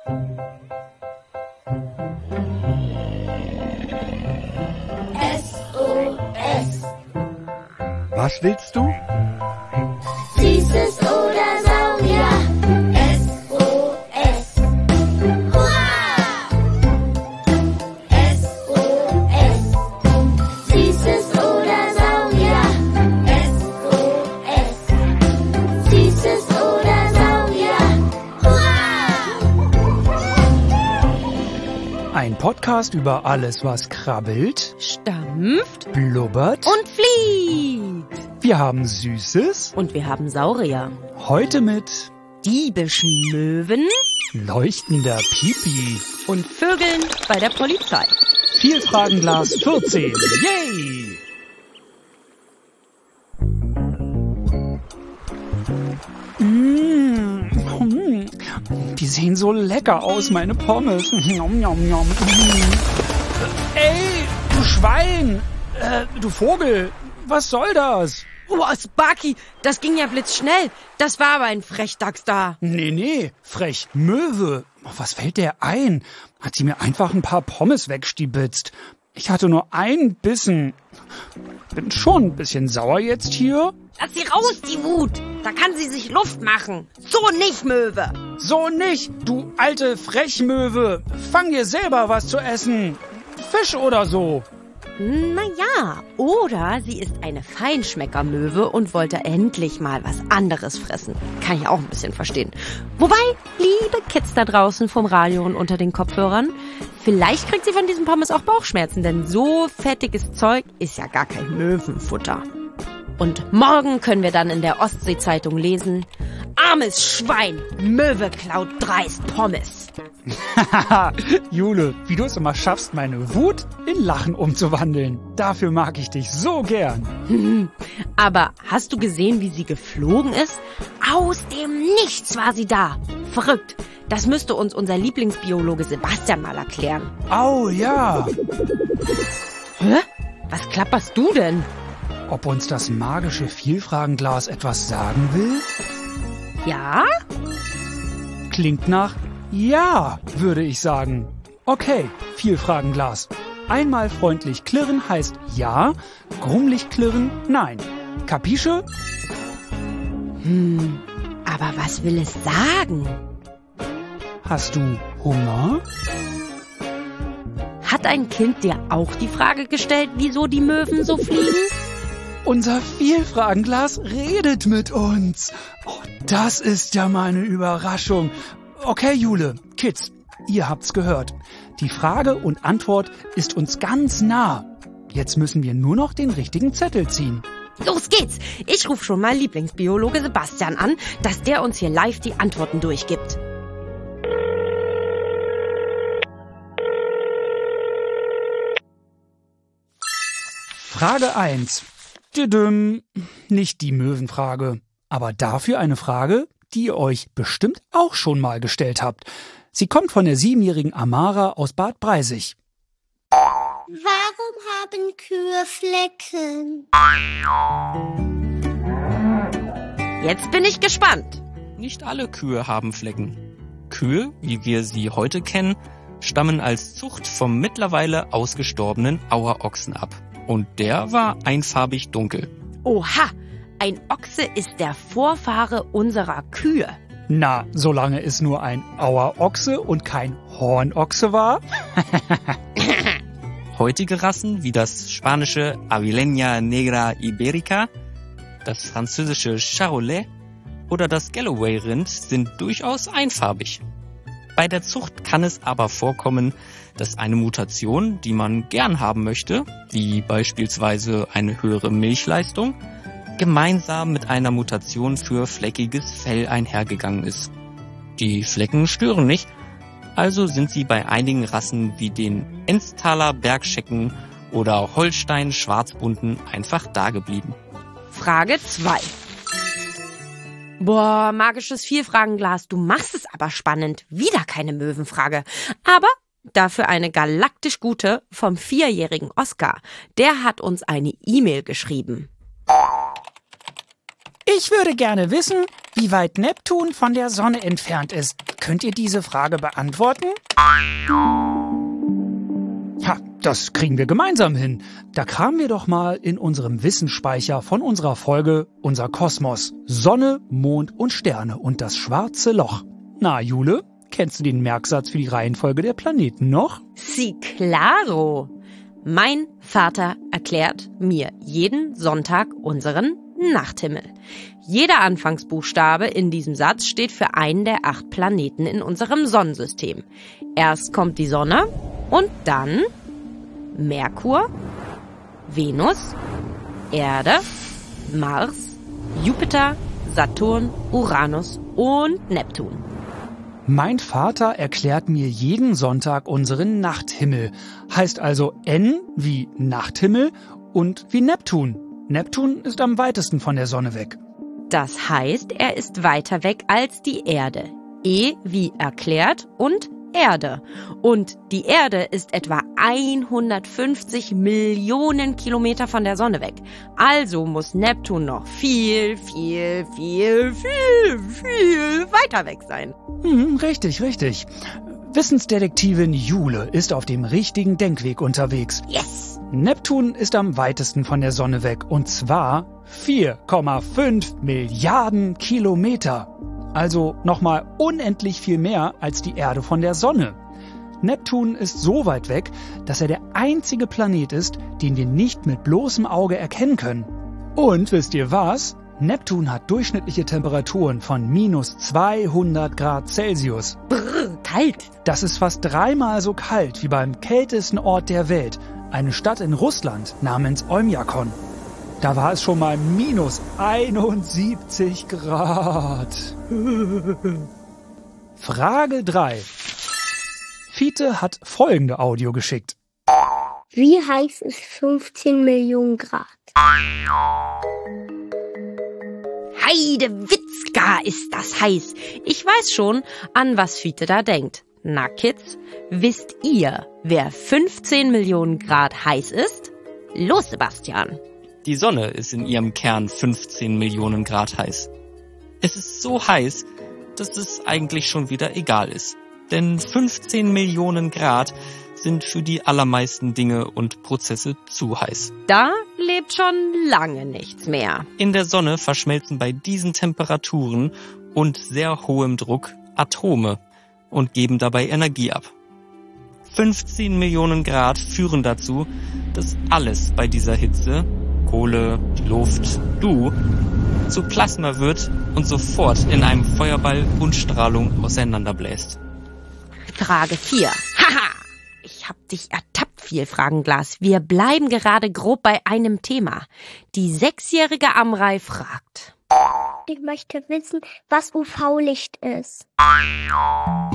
SOS. Was willst du? Süßes oder Saurier. SOS. Hurra! SOS. Süßes oder Saurier. SOS. Süßes oder Saurier. Hurra! Ein Podcast über alles, was krabbelt, Stampft blubbert. und fliegt. Wir haben Süßes. Und wir haben Saurier. Heute mit Diebischen Möwen leuchtender Pipi. und Vögeln bei der Polizei. Vielfragenglas 14. Yay! Die sehen so lecker aus, meine Pommes. Nom, nom, nom. Ey, du Schwein! Du Vogel! Was soll das? Oh, Sparky, das ging ja blitzschnell. Das war aber ein Frechdachs da. Nee, frech Möwe. Was fällt der ein? Hat sie mir einfach ein paar Pommes wegstibitzt. Ich hatte nur einen Bissen. Bin schon ein bisschen sauer jetzt hier. Lass sie raus, die Wut. Da kann sie sich Luft machen. So nicht, Möwe. So nicht, du alte Frechmöwe. Fang dir selber was zu essen. Fisch oder so. Naja, oder sie ist eine Feinschmeckermöwe und wollte endlich mal was anderes fressen. Kann ich auch ein bisschen verstehen. Wobei, liebe Kids da draußen vom Radio und unter den Kopfhörern, vielleicht kriegt sie von diesem Pommes auch Bauchschmerzen, denn so fettiges Zeug ist ja gar kein Möwenfutter. Und morgen können wir dann in der Ostsee-Zeitung lesen: Armes Schwein, Möwe klaut dreist Pommes. Haha, Jule, wie du es immer schaffst, meine Wut in Lachen umzuwandeln. Dafür mag ich dich so gern. Aber hast du gesehen, wie sie geflogen ist? Aus dem Nichts war sie da. Verrückt. Das müsste uns unser Lieblingsbiologe Sebastian mal erklären. Au, ja. Hä? Was klapperst du denn? Ob uns das magische Vielfragenglas etwas sagen will? Ja? Klingt nach ja, würde ich sagen. Okay, Vielfragenglas. Einmal freundlich klirren heißt ja, grummelig klirren nein. Kapische? Aber was will es sagen? Hast du Hunger? Hat ein Kind dir auch die Frage gestellt, wieso die Möwen so fliegen? Unser Vielfragenglas redet mit uns. Oh, das ist ja mal eine Überraschung. Okay, Jule, Kids, ihr habt's gehört. Die Frage und Antwort ist uns ganz nah. Jetzt müssen wir nur noch den richtigen Zettel ziehen. Los geht's! Ich rufe schon mal Lieblingsbiologe Sebastian an, dass der uns hier live die Antworten durchgibt. Frage 1. Düdüm. Nicht die Möwenfrage, aber dafür eine Frage, die ihr euch bestimmt auch schon mal gestellt habt. Sie kommt von der 7-jährigen Amara aus Bad Breisig. Warum haben Kühe Flecken? Jetzt bin ich gespannt. Nicht alle Kühe haben Flecken. Kühe, wie wir sie heute kennen, stammen als Zucht vom mittlerweile ausgestorbenen Auerochsen ab. Und der war einfarbig dunkel. Oha! Ein Ochse ist der Vorfahre unserer Kühe. Na, solange es nur ein Auerochse und kein Hornochse war? Heutige Rassen wie das spanische Avileña Negra Iberica, das französische Charolais oder das Galloway-Rind sind durchaus einfarbig. Bei der Zucht kann es aber vorkommen, dass eine Mutation, die man gern haben möchte, wie beispielsweise eine höhere Milchleistung, gemeinsam mit einer Mutation für fleckiges Fell einhergegangen ist. Die Flecken stören nicht, also sind sie bei einigen Rassen wie den Enztaler Bergschecken oder Holstein-Schwarzbunten einfach dageblieben. Frage 2. Boah, magisches Vielfragenglas, du machst es aber spannend. Wieder keine Möwenfrage. Aber dafür eine galaktisch gute vom 4-jährigen Oskar. Der hat uns eine E-Mail geschrieben. Ich würde gerne wissen, wie weit Neptun von der Sonne entfernt ist. Könnt ihr diese Frage beantworten? Ja, das kriegen wir gemeinsam hin. Da kramen wir doch mal in unserem Wissensspeicher von unserer Folge Unser Kosmos. Sonne, Mond und Sterne und das schwarze Loch. Na, Jule, kennst du den Merksatz für die Reihenfolge der Planeten noch? Si claro. Mein Vater erklärt mir jeden Sonntag unseren Nachthimmel. Jeder Anfangsbuchstabe in diesem Satz steht für einen der 8 Planeten in unserem Sonnensystem. Erst kommt die Sonne und dann Merkur, Venus, Erde, Mars, Jupiter, Saturn, Uranus und Neptun. Mein Vater erklärt mir jeden Sonntag unseren Nachthimmel. Heißt also N wie Nachthimmel und wie Neptun. Neptun ist am weitesten von der Sonne weg. Das heißt, er ist weiter weg als die Erde. E wie erklärt und Erde. Und die Erde ist etwa 150 Millionen Kilometer von der Sonne weg. Also muss Neptun noch viel weiter weg sein. Richtig. Wissensdetektivin Jule ist auf dem richtigen Denkweg unterwegs. Yes! Neptun ist am weitesten von der Sonne weg und zwar 4,5 Milliarden Kilometer. Also nochmal unendlich viel mehr als die Erde von der Sonne. Neptun ist so weit weg, dass er der einzige Planet ist, den wir nicht mit bloßem Auge erkennen können. Und wisst ihr was? Neptun hat durchschnittliche Temperaturen von -200 Grad Celsius. Brrr, kalt. Das ist fast 3-mal so kalt wie beim kältesten Ort der Welt, eine Stadt in Russland namens Oymyakon. Da war es schon mal -71 Grad. Frage 3. Fiete hat folgende Audio geschickt. Wie heiß ist 15 Millionen Grad? Heidewitzka, ist das heiß. Ich weiß schon, an was Fiete da denkt. Na, Kids, wisst ihr, wer 15 Millionen Grad heiß ist? Los, Sebastian. Die Sonne ist in ihrem Kern 15 Millionen Grad heiß. Es ist so heiß, dass es eigentlich schon wieder egal ist. Denn 15 Millionen Grad sind für die allermeisten Dinge und Prozesse zu heiß. Da lebt schon lange nichts mehr. In der Sonne verschmelzen bei diesen Temperaturen und sehr hohem Druck Atome und geben dabei Energie ab. 15 Millionen Grad führen dazu, dass alles bei dieser Hitze, Kohle, Luft, du, zu Plasma wird und sofort in einem Feuerball und Strahlung auseinanderbläst. Frage 4. Haha! Ich hab dich ertappt, Vielfragenglas. Wir bleiben gerade grob bei einem Thema. Die 6-jährige Amrei fragt. Ich möchte wissen, was UV-Licht ist. Ha!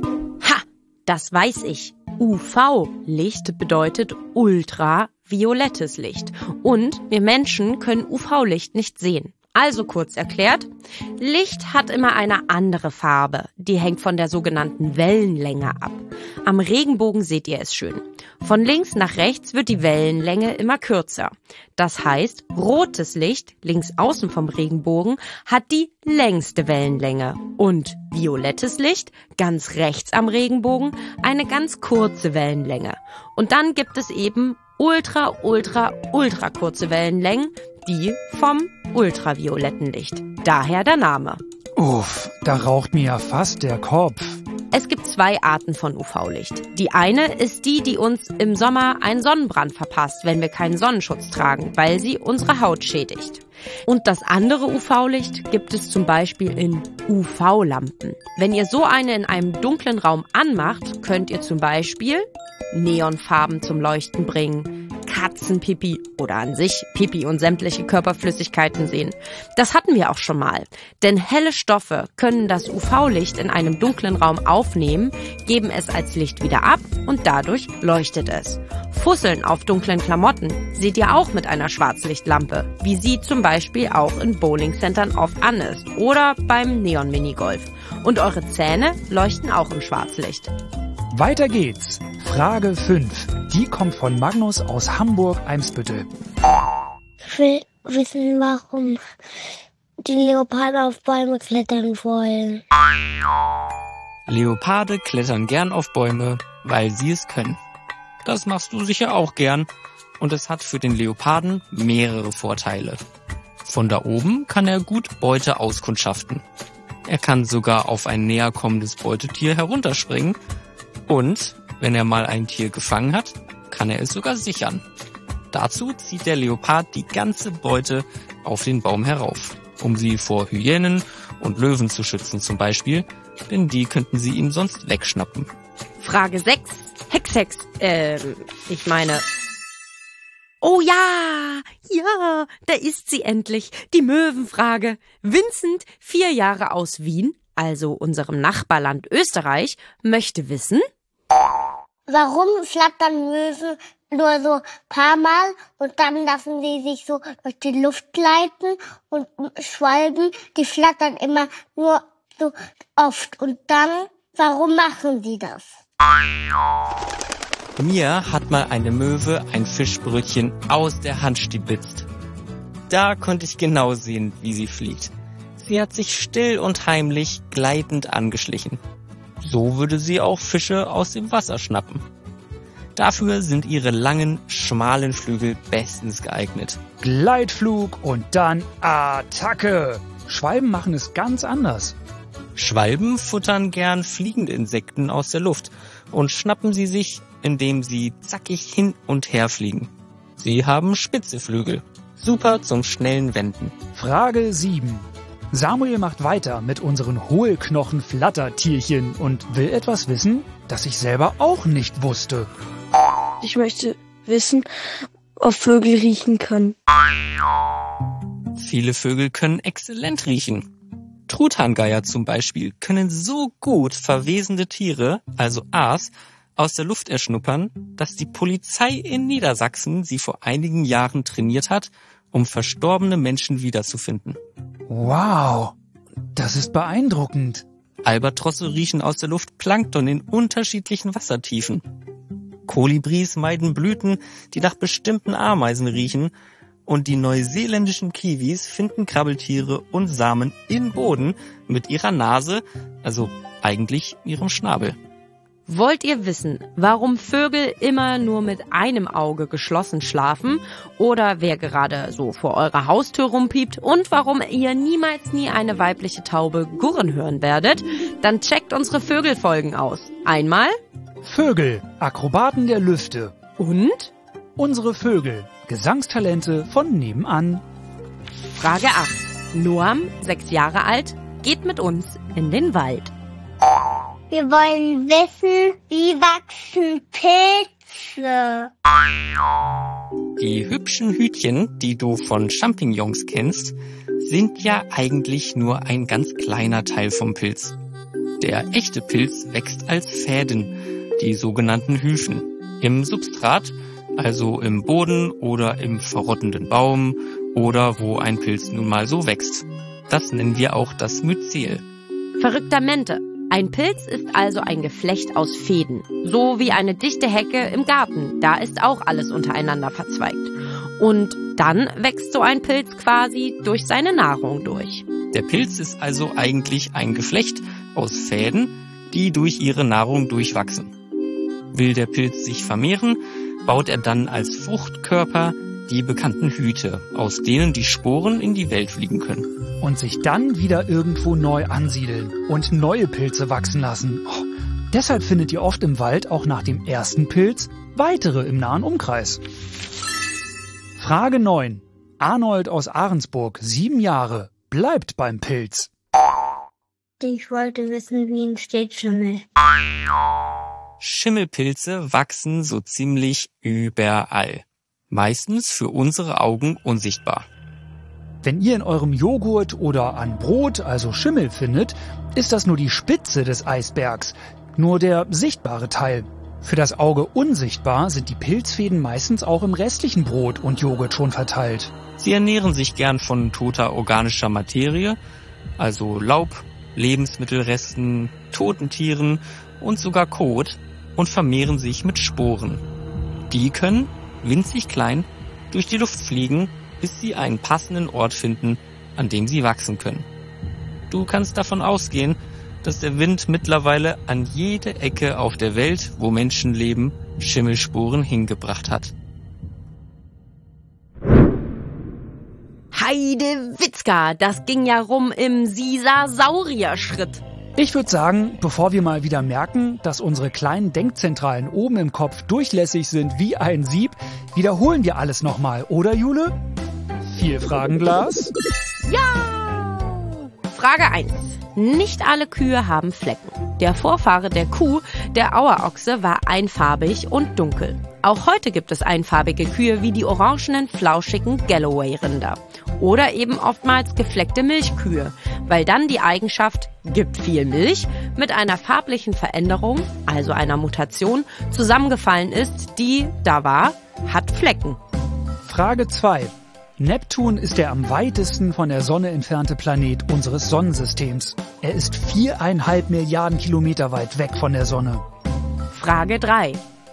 Das weiß ich. UV-Licht bedeutet ultraviolettes Licht. Und wir Menschen können UV-Licht nicht sehen. Also kurz erklärt, Licht hat immer eine andere Farbe. Die hängt von der sogenannten Wellenlänge ab. Am Regenbogen seht ihr es schön. Von links nach rechts wird die Wellenlänge immer kürzer. Das heißt, rotes Licht, links außen vom Regenbogen, hat die längste Wellenlänge. Und violettes Licht, ganz rechts am Regenbogen, eine ganz kurze Wellenlänge. Und dann gibt es eben ultra kurze Wellenlängen, die vom ultravioletten Licht. Daher der Name. Uff, da raucht mir ja fast der Kopf. Es gibt 2 Arten von UV-Licht. Die eine ist die, die uns im Sommer einen Sonnenbrand verpasst, wenn wir keinen Sonnenschutz tragen, weil sie unsere Haut schädigt. Und das andere UV-Licht gibt es zum Beispiel in UV-Lampen. Wenn ihr so eine in einem dunklen Raum anmacht, könnt ihr zum Beispiel Neonfarben zum Leuchten bringen, Katzenpipi oder an sich Pipi und sämtliche Körperflüssigkeiten sehen. Das hatten wir auch schon mal. Denn helle Stoffe können das UV-Licht in einem dunklen Raum aufnehmen, geben es als Licht wieder ab und dadurch leuchtet es. Fusseln auf dunklen Klamotten seht ihr auch mit einer Schwarzlichtlampe, wie sie zum Beispiel auch in Bowlingcentern oft an ist oder beim Neon-Minigolf. Und eure Zähne leuchten auch im Schwarzlicht. Weiter geht's. Frage 5. Die kommt von Magnus aus Hamburg-Eimsbüttel. Ich will wissen, warum die Leoparden auf Bäume klettern wollen? Leoparde klettern gern auf Bäume, weil sie es können. Das machst du sicher auch gern und es hat für den Leoparden mehrere Vorteile. Von da oben kann er gut Beute auskundschaften. Er kann sogar auf ein näher kommendes Beutetier herunterspringen und, wenn er mal ein Tier gefangen hat, kann er es sogar sichern. Dazu zieht der Leopard die ganze Beute auf den Baum herauf, um sie vor Hyänen und Löwen zu schützen zum Beispiel, denn die könnten sie ihm sonst wegschnappen. Frage 6. Hex. Oh ja, da ist sie endlich, die Möwenfrage. Vincent, 4 Jahre aus Wien, also unserem Nachbarland Österreich, möchte wissen: Warum flattern Möwen nur so ein paar Mal und dann lassen sie sich so durch die Luft gleiten und Schwalben, die flattern immer nur so oft. Und dann, warum machen sie das? Mir hat mal eine Möwe ein Fischbrötchen aus der Hand stibitzt. Da konnte ich genau sehen, wie sie fliegt. Sie hat sich still und heimlich gleitend angeschlichen. So würde sie auch Fische aus dem Wasser schnappen. Dafür sind ihre langen, schmalen Flügel bestens geeignet. Gleitflug und dann Attacke. Schwalben machen es ganz anders. Schwalben futtern gern fliegende Insekten aus der Luft und schnappen sie sich, indem sie zackig hin und her fliegen. Sie haben spitze Flügel. Super zum schnellen Wenden. Frage 7. Samuel macht weiter mit unseren Hohlknochen-Flattertierchen und will etwas wissen, das ich selber auch nicht wusste. Ich möchte wissen, ob Vögel riechen können. Viele Vögel können exzellent riechen. Truthahngeier zum Beispiel können so gut verwesende Tiere, also Aas, aus der Luft erschnuppern, dass die Polizei in Niedersachsen sie vor einigen Jahren trainiert hat, um verstorbene Menschen wiederzufinden. Wow, das ist beeindruckend. Albatrosse riechen aus der Luft Plankton in unterschiedlichen Wassertiefen. Kolibris meiden Blüten, die nach bestimmten Ameisen riechen. Und die neuseeländischen Kiwis finden Krabbeltiere und Samen im Boden mit ihrer Nase, also eigentlich ihrem Schnabel. Wollt ihr wissen, warum Vögel immer nur mit einem Auge geschlossen schlafen oder wer gerade so vor eurer Haustür rumpiept und warum ihr niemals nie eine weibliche Taube gurren hören werdet? Dann checkt unsere Vögelfolgen aus. Einmal Vögel, Akrobaten der Lüfte. Und unsere Vögel, Gesangstalente von nebenan. Frage 8. Noam, 6 Jahre alt, geht mit uns in den Wald. Wir wollen wissen, wie wachsen Pilze? Die hübschen Hütchen, die du von Champignons kennst, sind ja eigentlich nur ein ganz kleiner Teil vom Pilz. Der echte Pilz wächst als Fäden, die sogenannten Hyphen, im Substrat, also im Boden oder im verrottenden Baum oder wo ein Pilz nun mal so wächst. Das nennen wir auch das Myzel. Verrücktamente. Ein Pilz ist also ein Geflecht aus Fäden, so wie eine dichte Hecke im Garten. Da ist auch alles untereinander verzweigt. Und dann wächst so ein Pilz quasi durch seine Nahrung durch. Der Pilz ist also eigentlich ein Geflecht aus Fäden, die durch ihre Nahrung durchwachsen. Will der Pilz sich vermehren, baut er dann als Fruchtkörper die bekannten Hüte, aus denen die Sporen in die Welt fliegen können. Und sich dann wieder irgendwo neu ansiedeln und neue Pilze wachsen lassen. Oh, deshalb findet ihr oft im Wald auch nach dem ersten Pilz weitere im nahen Umkreis. Frage 9. Arnold aus Ahrensburg, 7 Jahre, bleibt beim Pilz. Ich wollte wissen, wie entsteht Schimmel. Schimmelpilze wachsen so ziemlich überall. Meistens für unsere Augen unsichtbar. Wenn ihr in eurem Joghurt oder an Brot also Schimmel findet, ist das nur die Spitze des Eisbergs, nur der sichtbare Teil. Für das Auge unsichtbar sind die Pilzfäden meistens auch im restlichen Brot und Joghurt schon verteilt. Sie ernähren sich gern von toter organischer Materie, also Laub, Lebensmittelresten, toten Tieren und sogar Kot und vermehren sich mit Sporen. Die können, winzig klein, durch die Luft fliegen, bis sie einen passenden Ort finden, an dem sie wachsen können. Du kannst davon ausgehen, dass der Wind mittlerweile an jede Ecke auf der Welt, wo Menschen leben, Schimmelspuren hingebracht hat. Heidewitzka, das ging ja rum im Sisasaurier-Schritt. Ich würde sagen, bevor wir mal wieder merken, dass unsere kleinen Denkzentralen oben im Kopf durchlässig sind wie ein Sieb, wiederholen wir alles nochmal, oder Jule? 4 Fragenglas. Ja! Frage 1. Nicht alle Kühe haben Flecken. Der Vorfahre der Kuh, der Auerochse, war einfarbig und dunkel. Auch heute gibt es einfarbige Kühe wie die orangenen, flauschigen Galloway-Rinder. Oder eben oftmals gefleckte Milchkühe, weil dann die Eigenschaft gibt viel Milch mit einer farblichen Veränderung, also einer Mutation, zusammengefallen ist, die, da war, hat Flecken. Frage 2. Neptun ist der am weitesten von der Sonne entfernte Planet unseres Sonnensystems. Er ist 4,5 Milliarden Kilometer weit weg von der Sonne. Frage 3.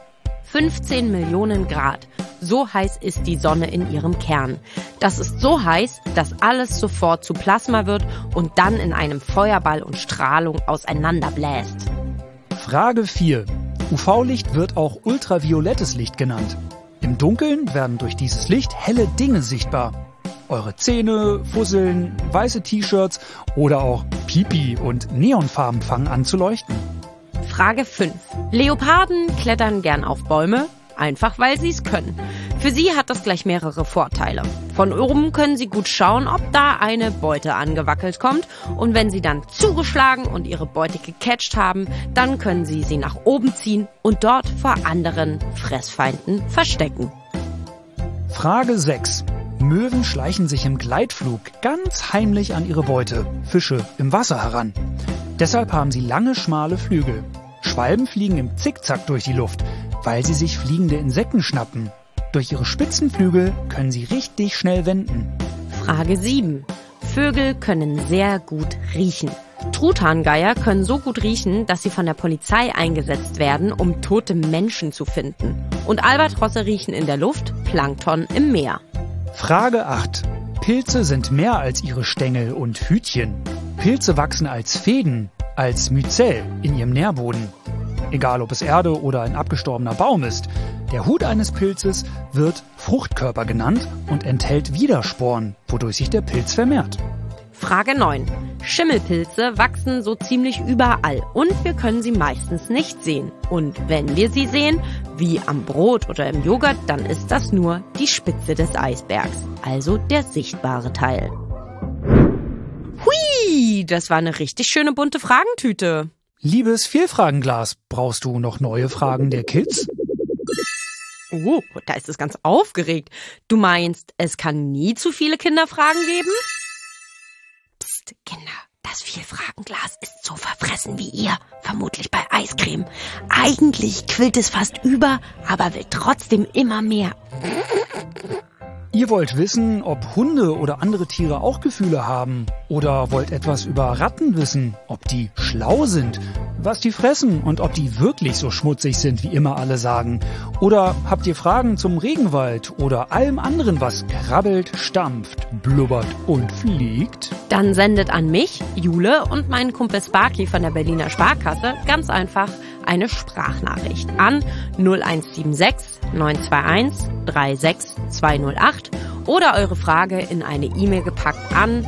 15 Millionen Grad. So heiß ist die Sonne in ihrem Kern. Das ist so heiß, dass alles sofort zu Plasma wird und dann in einem Feuerball und Strahlung auseinanderbläst. Frage 4. UV-Licht wird auch ultraviolettes Licht genannt. Im Dunkeln werden durch dieses Licht helle Dinge sichtbar. Eure Zähne, Fusseln, weiße T-Shirts oder auch Pipi und Neonfarben fangen an zu leuchten. Frage 5. Leoparden klettern gern auf Bäume, einfach weil sie es können. Für sie hat das gleich mehrere Vorteile. Von oben können sie gut schauen, ob da eine Beute angewackelt kommt. Und wenn sie dann zugeschlagen und ihre Beute gecatcht haben, dann können sie nach oben ziehen und dort vor anderen Fressfeinden verstecken. Frage 6. Möwen schleichen sich im Gleitflug ganz heimlich an ihre Beute, Fische, im Wasser heran. Deshalb haben sie lange, schmale Flügel. Schwalben fliegen im Zickzack durch die Luft, weil sie sich fliegende Insekten schnappen. Durch ihre spitzen Flügel können sie richtig schnell wenden. Frage 7. Vögel können sehr gut riechen. Truthahngeier können so gut riechen, dass sie von der Polizei eingesetzt werden, um tote Menschen zu finden. Und Albatrosse riechen in der Luft, Plankton im Meer. Frage 8. Pilze sind mehr als ihre Stängel und Hütchen. Pilze wachsen als Fäden, als Myzel in ihrem Nährboden. Egal ob es Erde oder ein abgestorbener Baum ist. Der Hut eines Pilzes wird Fruchtkörper genannt und enthält Widersporen, wodurch sich der Pilz vermehrt. Frage 9. Schimmelpilze wachsen so ziemlich überall und wir können sie meistens nicht sehen. Und wenn wir sie sehen, wie am Brot oder im Joghurt, dann ist das nur die Spitze des Eisbergs, also der sichtbare Teil. Hui, das war eine richtig schöne bunte Fragentüte. Liebes Vielfragenglas, brauchst du noch neue Fragen der Kids? Oh, da ist es ganz aufgeregt. Du meinst, es kann nie zu viele Kinderfragen geben? Psst, Kinder, das Vielfragenglas ist so verfressen wie ihr, vermutlich bei Eiscreme. Eigentlich quillt es fast über, aber will trotzdem immer mehr. Ihr wollt wissen, ob Hunde oder andere Tiere auch Gefühle haben? Oder wollt etwas über Ratten wissen, ob die schlau sind, was die fressen und ob die wirklich so schmutzig sind, wie immer alle sagen? Oder habt ihr Fragen zum Regenwald oder allem anderen, was krabbelt, stampft, blubbert und fliegt? Dann sendet an mich, Jule und meinen Kumpel Sparky von der Berliner Sparkasse ganz einfach eine Sprachnachricht an 0176 921 36208 oder eure Frage in eine E-Mail gepackt an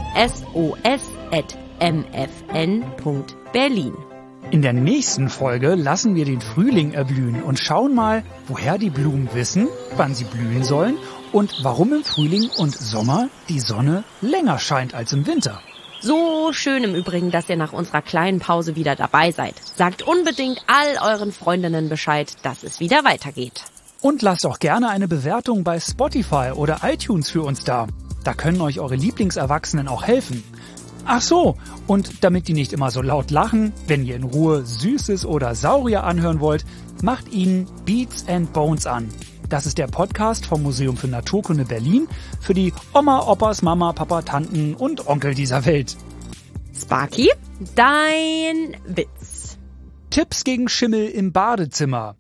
sos@mfn.berlin. In der nächsten Folge lassen wir den Frühling erblühen und schauen mal, woher die Blumen wissen, wann sie blühen sollen und warum im Frühling und Sommer die Sonne länger scheint als im Winter. So schön im Übrigen, dass ihr nach unserer kleinen Pause wieder dabei seid. Sagt unbedingt all euren Freundinnen Bescheid, dass es wieder weitergeht. Und lasst auch gerne eine Bewertung bei Spotify oder iTunes für uns da. Da können euch eure Lieblingserwachsenen auch helfen. Ach so, und damit die nicht immer so laut lachen, wenn ihr in Ruhe Süßes oder Saurier anhören wollt, macht ihnen Beats and Bones an. Das ist der Podcast vom Museum für Naturkunde Berlin für die Oma, Opas, Mama, Papa, Tanten und Onkel dieser Welt. Sparky, dein Witz. Tipps gegen Schimmel im Badezimmer.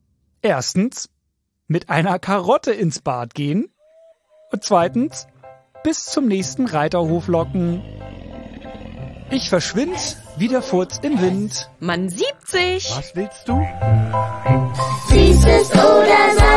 Erstens, mit einer Karotte ins Bad gehen. Und zweitens, bis zum nächsten Reiterhoflocken. Ich verschwind wie der Furz im Wind. Man sieht sich. Was willst du? Süßes oder